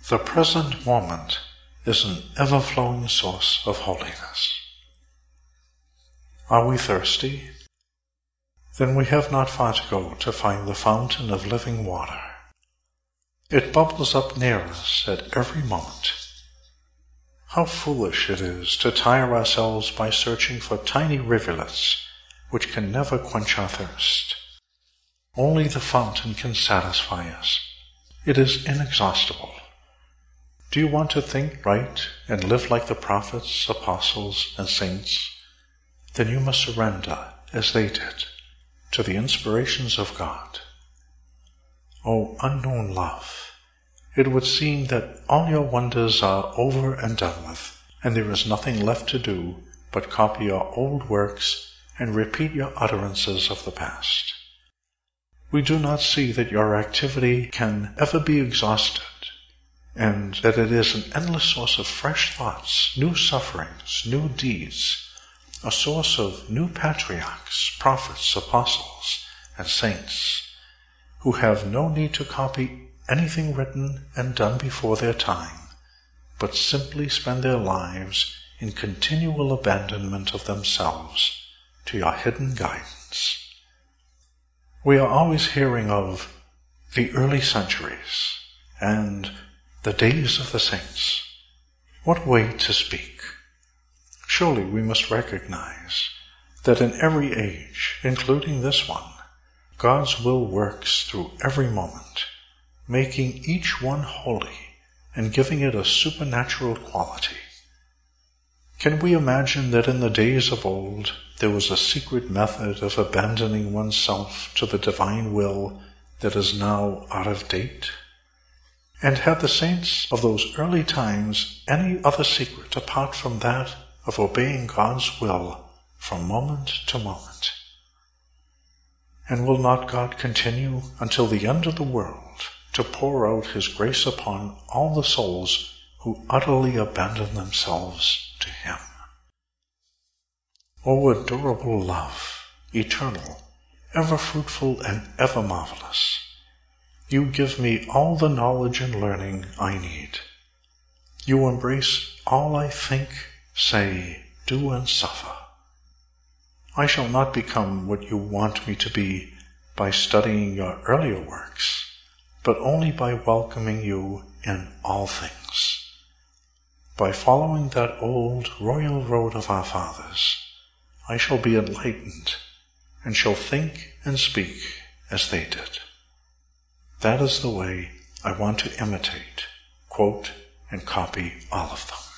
The present moment is an ever-flowing source of holiness. Are we thirsty? Then we have not far to go to find the fountain of living water. It bubbles up near us at every moment. How foolish it is to tire ourselves by searching for tiny rivulets which can never quench our thirst. Only the fountain can satisfy us. It is inexhaustible. Do you want to think right and live like the prophets, apostles, and saints? Then you must surrender, as they did, to the inspirations of God. O unknown love, it would seem that all your wonders are over and done with, and there is nothing left to do but copy your old works and repeat your utterances of the past. We do not see that your activity can ever be exhausted, and that it is an endless source of fresh thoughts, new sufferings, new deeds, a source of new patriarchs, prophets, apostles, and saints, who have no need to copy anything written and done before their time, but simply spend their lives in continual abandonment of themselves to your hidden guidance. We are always hearing of the early centuries and the days of the saints. What way to speak? Surely we must recognize that in every age, including this one, God's will works through every moment, making each one holy and giving it a supernatural quality. Can we imagine that in the days of old there was a secret method of abandoning oneself to the divine will that is now out of date? And had the saints of those early times any other secret apart from that of obeying God's will from moment to moment? And will not God continue until the end of the world to pour out His grace upon all the souls who utterly abandon themselves to Him? O adorable love, eternal, ever fruitful and ever marvelous, you give me all the knowledge and learning I need. You embrace all I think, say, do, and suffer. I shall not become what you want me to be by studying your earlier works, but only by welcoming you in all things. By following that old royal road of our fathers, I shall be enlightened and shall think and speak as they did. That is the way I want to imitate, quote, and copy all of them.